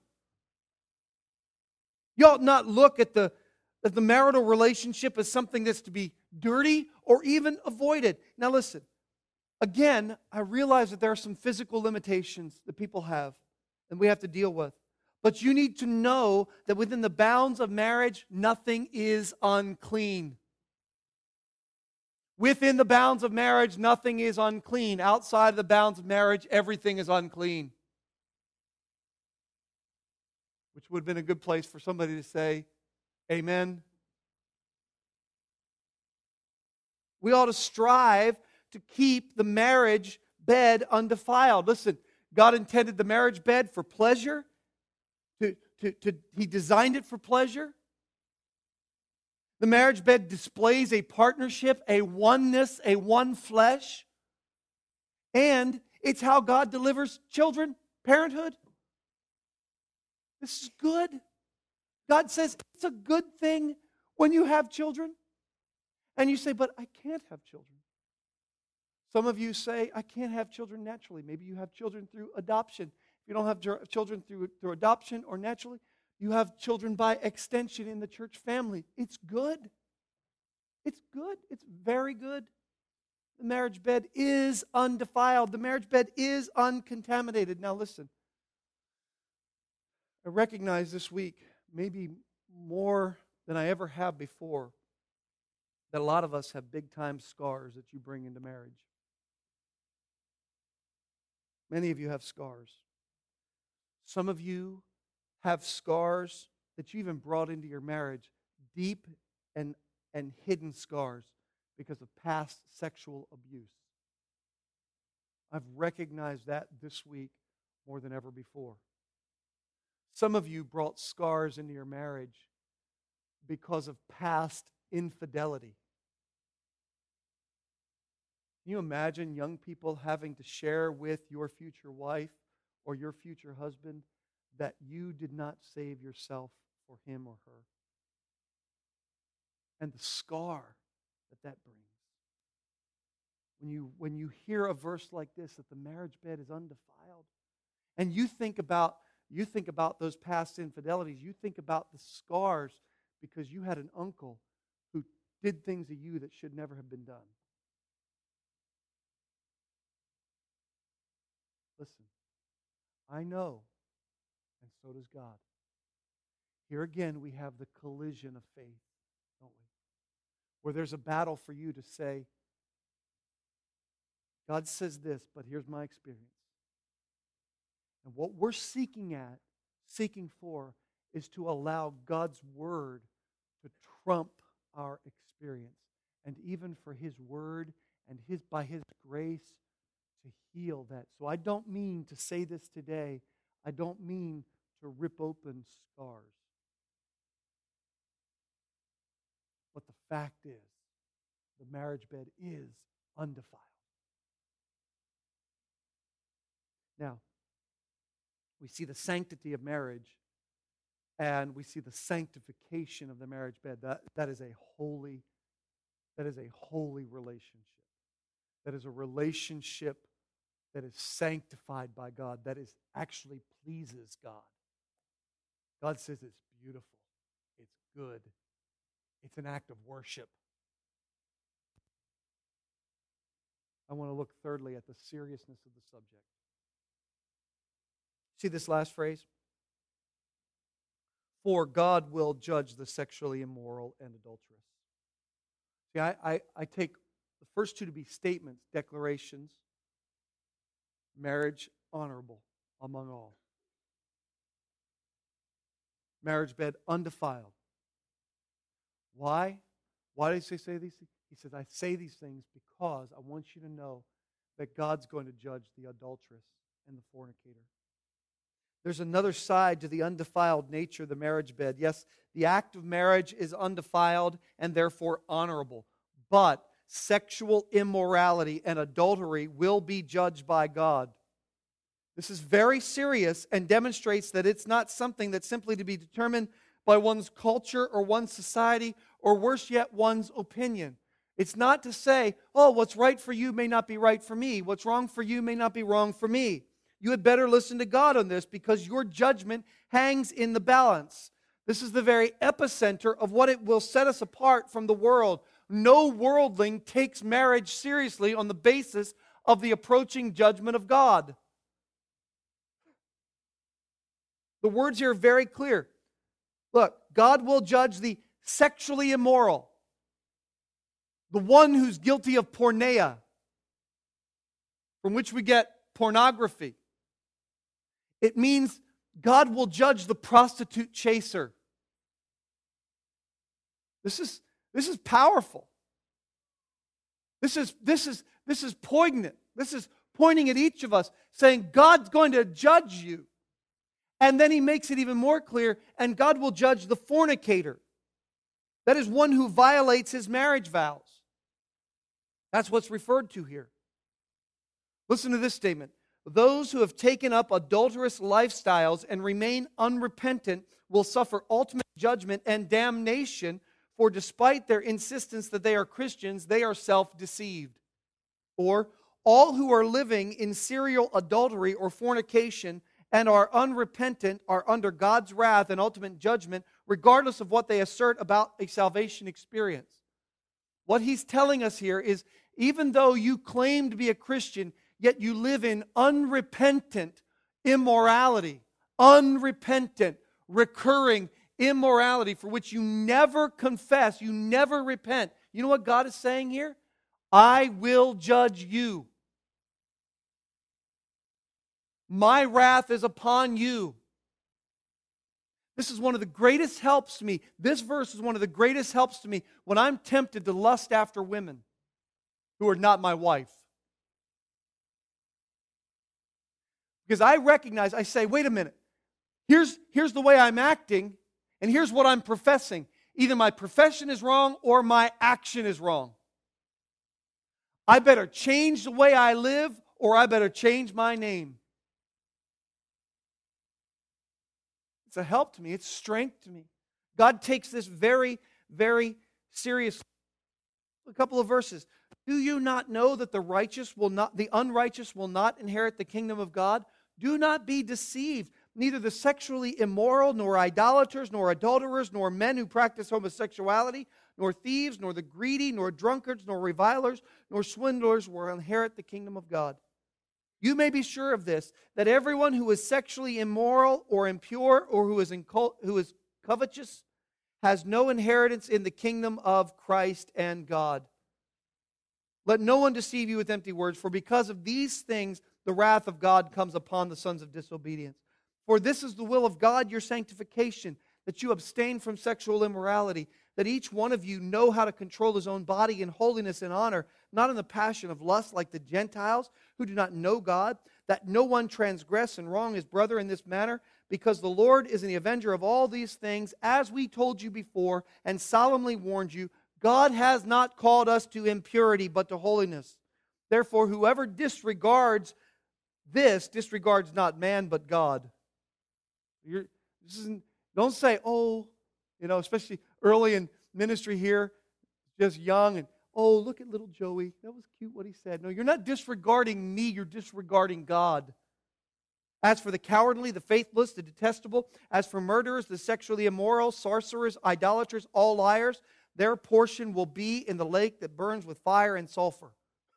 You ought not look at the marital relationship as something that's to be dirty or even avoided. Now listen, again, I realize that there are some physical limitations that people have and we have to deal with. But you need to know that within the bounds of marriage, nothing is unclean. Within the bounds of marriage, nothing is unclean. Outside of the bounds of marriage, everything is unclean. Which would have been a good place for somebody to say, amen. We ought to strive to keep the marriage bed undefiled. Listen, God intended the marriage bed for pleasure. He designed it for pleasure. The marriage bed displays a partnership, a oneness, a one flesh. And it's how God delivers children, parenthood. This is good. God says it's a good thing when you have children. And you say, but I can't have children. Some of you say, I can't have children naturally. Maybe you have children through adoption. If you don't have children through adoption or naturally, you have children by extension in the church family. It's good. It's good. It's very good. The marriage bed is undefiled. The marriage bed is uncontaminated. Now listen, I recognize this week, maybe more than I ever have before, that a lot of us have big-time scars that you bring into marriage. Many of you have scars. Some of you have scars that you even brought into your marriage, deep and hidden scars because of past sexual abuse. I've recognized that this week more than ever before. Some of you brought scars into your marriage because of past infidelity. Can you imagine young people having to share with your future wife or your future husband that you did not save yourself for him or her? And the scar that brings. When you hear a verse like this, that the marriage bed is undefiled, and you think about those past infidelities, you think about the scars because you had an uncle who did things to you that should never have been done. Listen, I know, and so does God. Here again, we have the collision of faith, don't we? Where there's a battle for you to say, God says this, but here's my experience. And what we're seeking for, is to allow God's Word to trump our experience. And even for His Word and by His grace to heal that. So I don't mean to say this today. I don't mean to rip open scars. But the fact is, the marriage bed is undefiled. Now, we see the sanctity of marriage and we see the sanctification of the marriage bed. That is a holy relationship. That is a relationship that is sanctified by God, that is actually pleases God. God says it's beautiful, it's good, it's an act of worship. I want to look thirdly at the seriousness of the subject. See this last phrase? For God will judge the sexually immoral and adulterous. See, I take the first two to be statements, declarations. Marriage honorable among all. Marriage bed undefiled. Why? Why does he say these things? He says, I say these things because I want you to know that God's going to judge the adulteress and the fornicator. There's another side to the undefiled nature of the marriage bed. Yes, the act of marriage is undefiled and therefore honorable. But sexual immorality and adultery will be judged by God. This is very serious and demonstrates that it's not something that's simply to be determined by one's culture or one's society, or worse yet, one's opinion. It's not to say, oh, what's right for you may not be right for me. What's wrong for you may not be wrong for me. You had better listen to God on this because your judgment hangs in the balance. This is the very epicenter of what it will set us apart from the world. No worldling takes marriage seriously on the basis of the approaching judgment of God. The words here are very clear. Look, God will judge the sexually immoral, the one who's guilty of porneia, from which we get pornography. It means God will judge the prostitute chaser. This is powerful. This is poignant. This is pointing at each of us, saying God's going to judge you. And then he makes it even more clear, and God will judge the fornicator. That is one who violates his marriage vows. That's what's referred to here. Listen to this statement. Those who have taken up adulterous lifestyles and remain unrepentant will suffer ultimate judgment and damnation, for despite their insistence that they are Christians, they are self-deceived. Or, all who are living in serial adultery or fornication and are unrepentant are under God's wrath and ultimate judgment, regardless of what they assert about a salvation experience. What he's telling us here is, even though you claim to be a Christian, yet you live in unrepentant immorality, unrepentant, recurring immorality for which you never confess, you never repent. You know what God is saying here? I will judge you. My wrath is upon you. This is one of the greatest helps to me. This verse is one of the greatest helps to me when I'm tempted to lust after women who are not my wife. Because I recognize, I say, wait a minute. Here's the way I'm acting, and here's what I'm professing. Either my profession is wrong or my action is wrong. I better change the way I live, or I better change my name. It's a help to me. It's strength to me. God takes this very, very seriously. A couple of verses. Do you not know that the unrighteous will not inherit the kingdom of God? Do not be deceived. Neither the sexually immoral, nor idolaters, nor adulterers, nor men who practice homosexuality, nor thieves, nor the greedy, nor drunkards, nor revilers, nor swindlers will inherit the kingdom of God. You may be sure of this, that everyone who is sexually immoral or impure or who is covetous has no inheritance in the kingdom of Christ and God. Let no one deceive you with empty words, for because of these things the wrath of God comes upon the sons of disobedience. For this is the will of God, your sanctification, that you abstain from sexual immorality, that each one of you know how to control his own body in holiness and honor, not in the passion of lust like the Gentiles who do not know God, that no one transgress and wrong his brother in this manner, because the Lord is the avenger of all these things, as we told you before and solemnly warned you. God has not called us to impurity, but to holiness. Therefore, whoever disregards this disregards not man, but God. Don't say, especially early in ministry here, just young, and, look at little Joey. That was cute what he said. No, you're not disregarding me, you're disregarding God. As for the cowardly, the faithless, the detestable, as for murderers, the sexually immoral, sorcerers, idolaters, all liars, their portion will be in the lake that burns with fire and sulfur.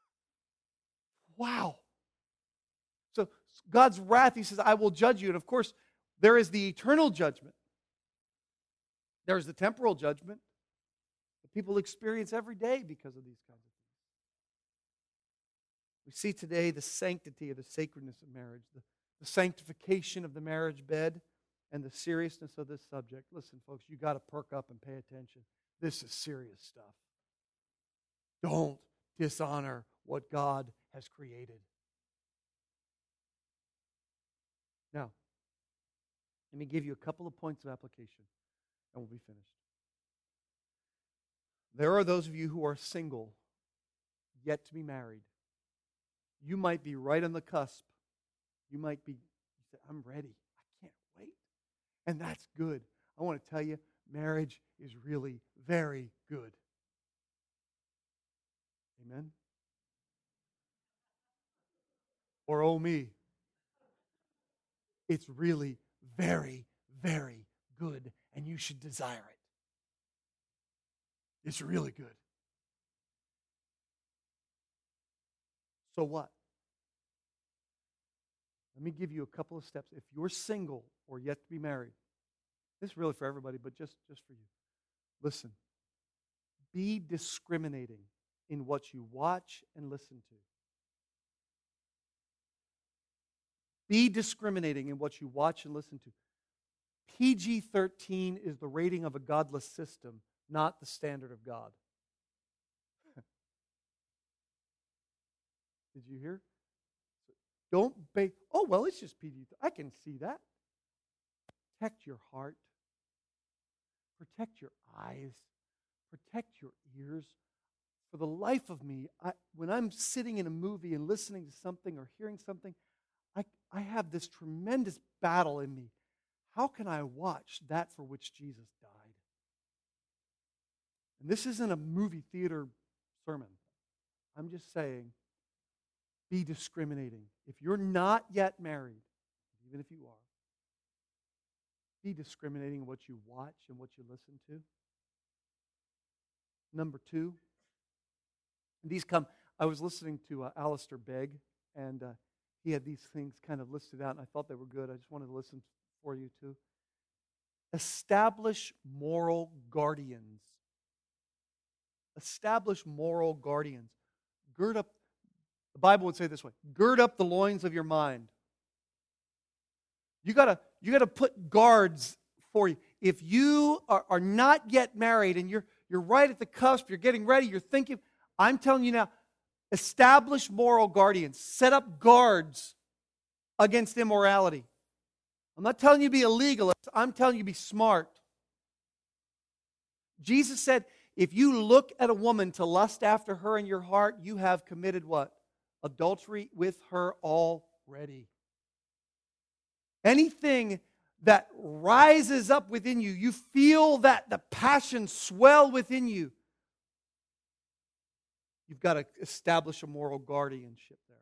Wow. So God's wrath, he says, I will judge you. And of course, there is the eternal judgment. There's the temporal judgment that people experience every day because of these kinds of things. We see today the sanctity of the sacredness of marriage, the sanctification of the marriage bed, and the seriousness of this subject. Listen, folks, you got to perk up and pay attention. This is serious stuff. Don't dishonor what God has created. Now, let me give you a couple of points of application, and we'll be finished. There are those of you who are single, yet to be married. You might be right on the cusp. You might be, you say, I'm ready. I can't wait. And that's good. I want to tell you, marriage is really very good. Amen? Or oh me. It's really very, very good, and you should desire it. It's really good. So what? Let me give you a couple of steps. If you're single or yet to be married, this is really for everybody, but just for you. Listen. Be discriminating in what you watch and listen to. Be discriminating in what you watch and listen to. PG-13 is the rating of a godless system, not the standard of God. Did you hear? Don't base, oh, well, it's just PG. I can see that. Protect your heart. Protect your eyes. Protect your ears. For the life of me, when I'm sitting in a movie and listening to something or hearing something, I have this tremendous battle in me. How can I watch that for which Jesus died? And this isn't a movie theater sermon. I'm just saying, be discriminating. If you're not yet married, even if you are, be discriminating in what you watch and what you listen to. Number 2, these come, I was listening to Alistair Begg, and he had these things kind of listed out, and I thought they were good. I just wanted to listen for you too. Establish moral guardians. Establish moral guardians. Gird up, the Bible would say it this way, gird up the loins of your mind. You gotta put guards for you. If you are not yet married and you're right at the cusp, you're getting ready, you're thinking, I'm telling you now, establish moral guardians. Set up guards against immorality. I'm not telling you to be a legalist. I'm telling you to be smart. Jesus said, if you look at a woman to lust after her in your heart, you have committed what? Adultery with her already. Anything that rises up within you, you feel that the passion swell within you, you've got to establish a moral guardianship there.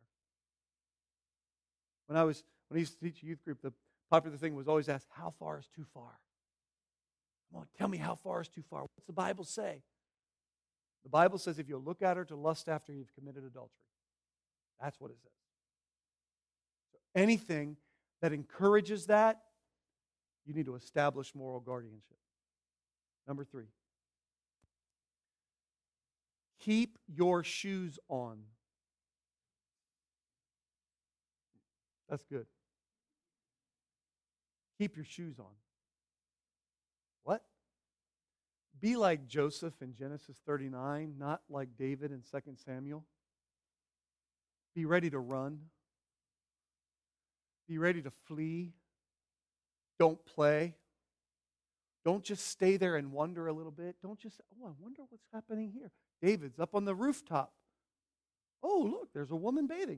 When I used to teach a youth group, the popular thing was always asked, how far is too far? Come on, tell me how far is too far. What's the Bible say? The Bible says if you look at her to lust after, you've committed adultery. That's what it says. So anything that encourages that, you need to establish moral guardianship. Number 3. Keep your shoes on. That's good. Keep your shoes on. What? Be like Joseph in Genesis 39, not like David in 2 Samuel. Be ready to run. Be ready to flee. Don't play. Don't just stay there and wonder a little bit. Don't just, I wonder what's happening here. David's up on the rooftop. Oh, look, there's a woman bathing.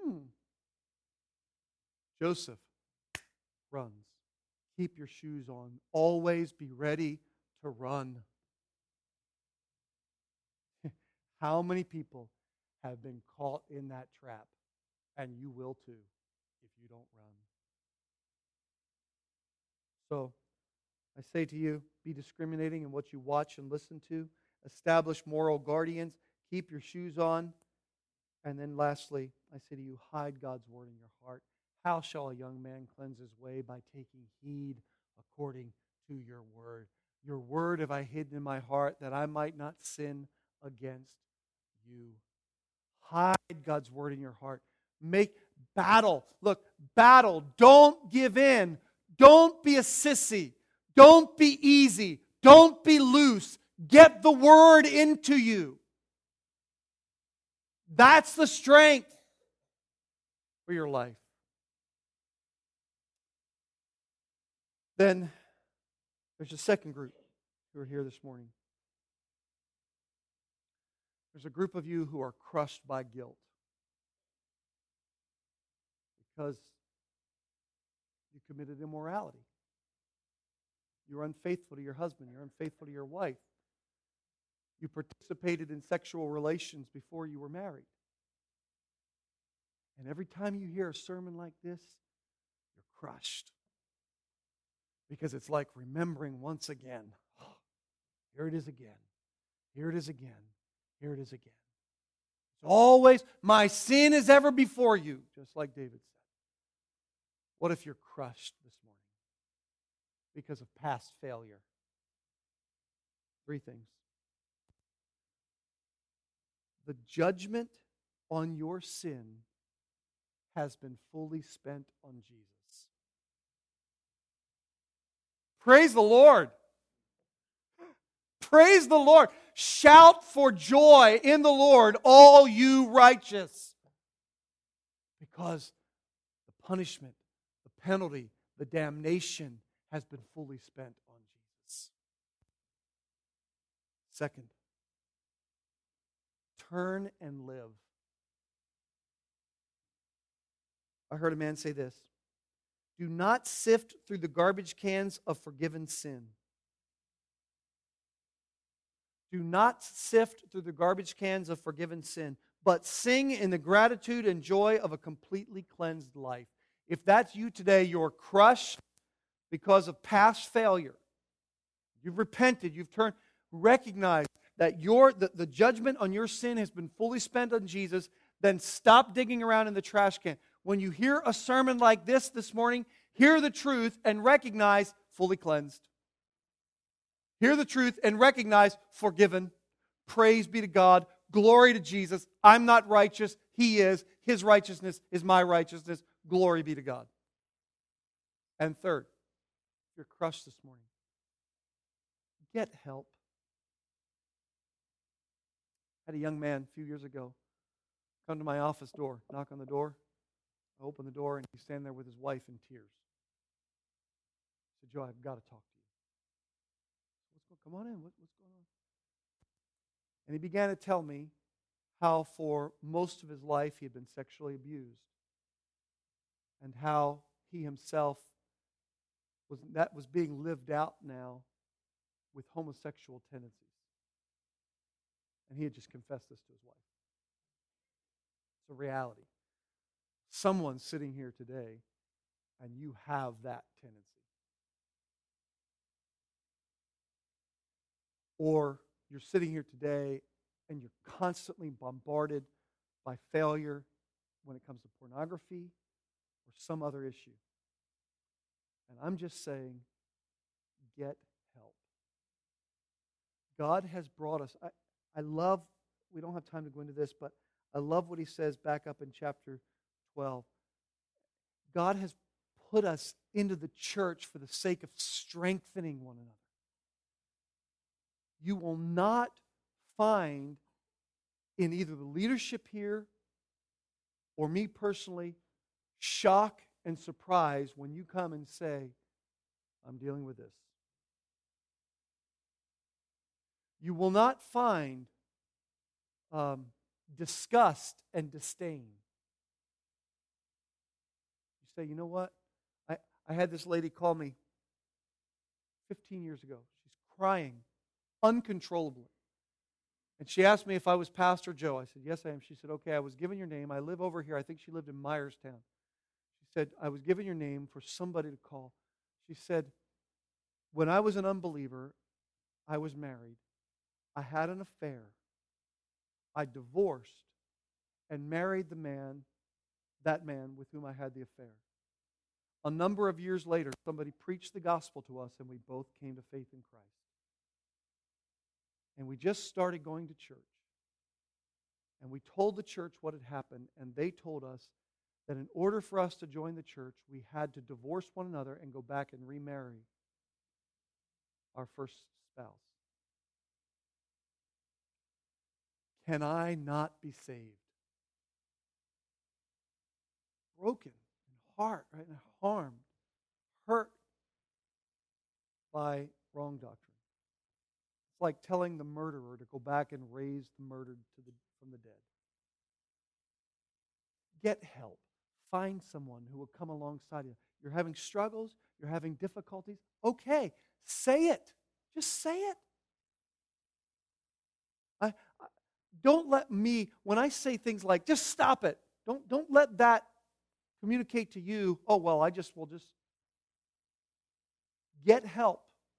Joseph runs. Keep your shoes on. Always be ready to run. How many people have been caught in that trap? And you will too if you don't run. So, I say to you, be discriminating in what you watch and listen to. Establish moral guardians. Keep your shoes on. And then lastly, I say to you, hide God's word in your heart. How shall a young man cleanse his way? By taking heed according to your word. Your word have I hidden in my heart that I might not sin against you. Hide God's word in your heart. Make battle. Look, battle. Don't give in. Don't be a sissy. Don't be easy. Don't be loose. Get the word into you. That's the strength for your life. Then there's a second group who are here this morning. There's a group of you who are crushed by guilt because you committed immorality. You're unfaithful to your husband. You're unfaithful to your wife. You participated in sexual relations before you were married. And every time you hear a sermon like this, you're crushed. Because it's like remembering once again, oh, here it is again. Here it is again. Here it is again. It's always, my sin is ever before you, just like David said. What if you're crushed this morning because of past failure? Three things. The judgment on your sin has been fully spent on Jesus. Praise the Lord. Praise the Lord. Shout for joy in the Lord, all you righteous. Because the punishment, the penalty, the damnation has been fully spent on Jesus. Second, turn and live. I heard a man say this: do not sift through the garbage cans of forgiven sin. Do not sift through the garbage cans of forgiven sin, but sing in the gratitude and joy of a completely cleansed life. If that's you today, you're crushed because of past failure. You've repented, you've turned, recognize that the judgment on your sin has been fully spent on Jesus, then stop digging around in the trash can. When you hear a sermon like this morning, hear the truth and recognize fully cleansed. Hear the truth and recognize forgiven. Praise be to God. Glory to Jesus. I'm not righteous. He is. His righteousness is my righteousness. Glory be to God. And third, if you're crushed this morning, get help. I had a young man a few years ago come to my office door, knock on the door. I open the door and he's standing there with his wife in tears. I said, Joe, I've got to talk to you. Come on in. What's going on? And he began to tell me how for most of his life he had been sexually abused and how he himself was being lived out now with homosexual tendencies. And he had just confessed this to his wife. It's a reality. Someone's sitting here today and you have that tendency. Or you're sitting here today and you're constantly bombarded by failure when it comes to pornography or some other issue. And I'm just saying, get help. God has brought us. I love, we don't have time to go into this, but I love what he says back up in chapter 12. God has put us into the church for the sake of strengthening one another. You will not find in either the leadership here or me personally shock and surprise when you come and say, I'm dealing with this. You will not find disgust and disdain. You say, you know what? I had this lady call me 15 years ago. She's crying uncontrollably. And she asked me if I was Pastor Joe. I said, yes, I am. She said, okay, I was given your name. I live over here. I think she lived in Myerstown. She said, I was given your name for somebody to call. She said, when I was an unbeliever, I was married. I had an affair. I divorced and married that man with whom I had the affair. A number of years later, somebody preached the gospel to us and we both came to faith in Christ. And we just started going to church. And we told the church what had happened, and they told us that in order for us to join the church, we had to divorce one another and go back and remarry our first spouse. Can I not be saved? broken in heart, right, and harmed, hurt by wrong doctrine. It's like telling the murderer to go back and raise the murdered from the dead. Get help. Find someone who will come alongside you. You're having struggles, you're having difficulties. Okay, say it. Just say it. Don't let me, when I say things like, just stop it, don't let that communicate to you, oh, well, will just get help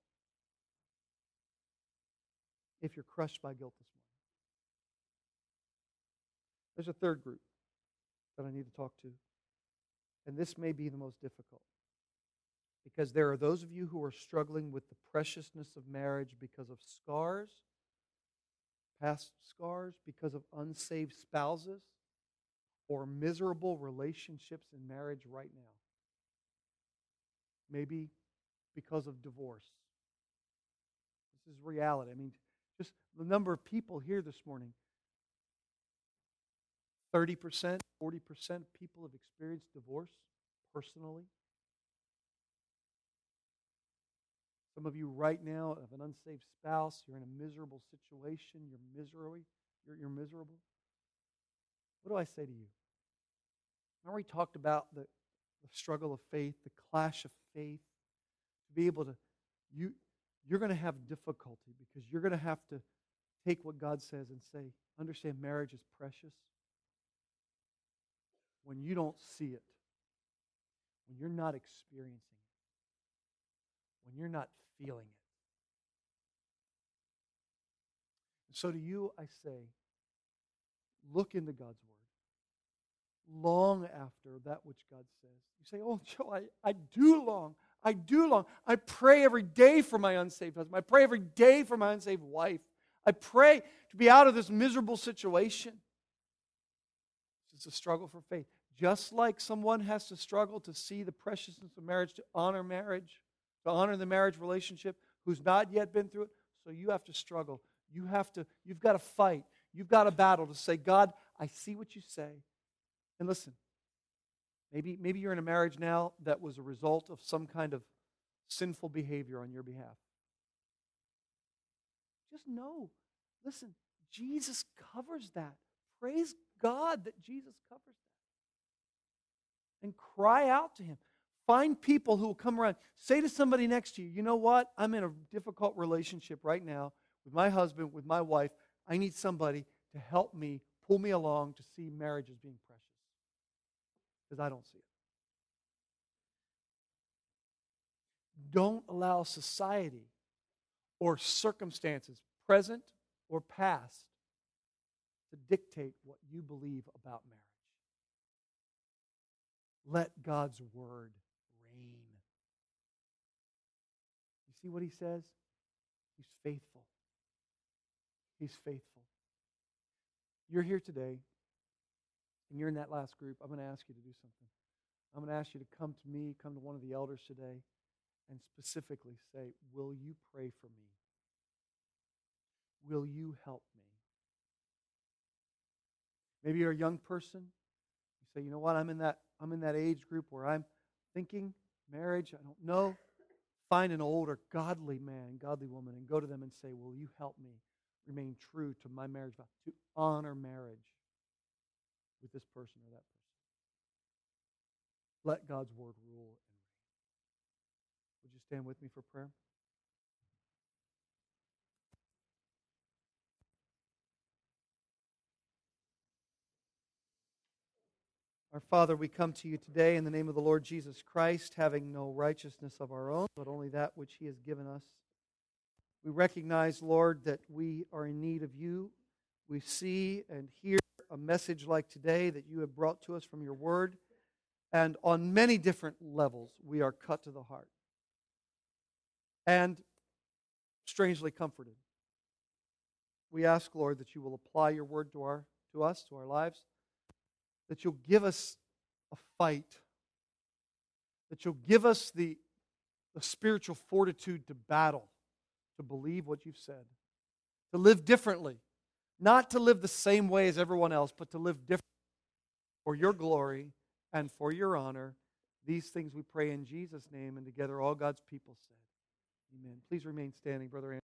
if you're crushed by guilt this morning. There's a third group that I need to talk to, and this may be the most difficult, because there are those of you who are struggling with the preciousness of marriage because of scars, past scars, because of unsaved spouses, or miserable relationships in marriage right now. Maybe because of divorce. This is reality. I mean, just the number of people here this morning, 30%, 40% of people have experienced divorce personally. Some of you right now have an unsaved spouse. You're in a miserable situation. You're miserable. What do I say to you? I already talked about the struggle of faith, the clash of faith. To be able to, you're going to have difficulty because you're going to have to take what God says and say, understand marriage is precious. When you don't see it, when you're not experiencing it, when you're not feeling it. And so to you, I say, look into God's Word. Long after that which God says. You say, oh, Joe, I do long. I do long. I pray every day for my unsaved husband. I pray every day for my unsaved wife. I pray to be out of this miserable situation. It's a struggle for faith. Just like someone has to struggle to see the preciousness of marriage, to honor the marriage relationship, who's not yet been through it, so you have to struggle. You've got to fight. You've got to battle to say, God, I see what you say. And listen, maybe you're in a marriage now that was a result of some kind of sinful behavior on your behalf. Just know, listen, Jesus covers that. Praise God that Jesus covers that. And cry out to Him. Find people who will come around. Say to somebody next to you, you know what? I'm in a difficult relationship right now with my husband, with my wife. I need somebody to help me, pull me along to see marriage as being precious. Because I don't see it. Don't allow society or circumstances, present or past, to dictate what you believe about marriage. Let God's Word reign. You see what He says? He's faithful. He's faithful. You're here today, and you're in that last group. I'm going to ask you to do something. I'm going to ask you to come to me, come to one of the elders today, and specifically say, will you pray for me? Will you help me? Maybe you're a young person. You say, you know what, I'm in that age group where I'm thinking marriage, I don't know. Find an older, godly man, godly woman, and go to them and say, will you help me remain true to my marriage vow, to honor marriage with this person or that person? Let God's Word rule and reign. Would you stand with me for prayer? Our Father, we come to you today in the name of the Lord Jesus Christ, having no righteousness of our own, but only that which He has given us. We recognize, Lord, that we are in need of you. We see and hear a message like today that you have brought to us from your Word, and on many different levels we are cut to the heart and strangely comforted. We ask, Lord, that you will apply your Word to us, to our lives, that you'll give us a fight, that you'll give us the spiritual fortitude to battle, to believe what you've said, to live differently, not to live the same way as everyone else, but to live differently for your glory and for your honor. These things we pray in Jesus' name, and together all God's people said, amen. Please remain standing, Brother Andrew.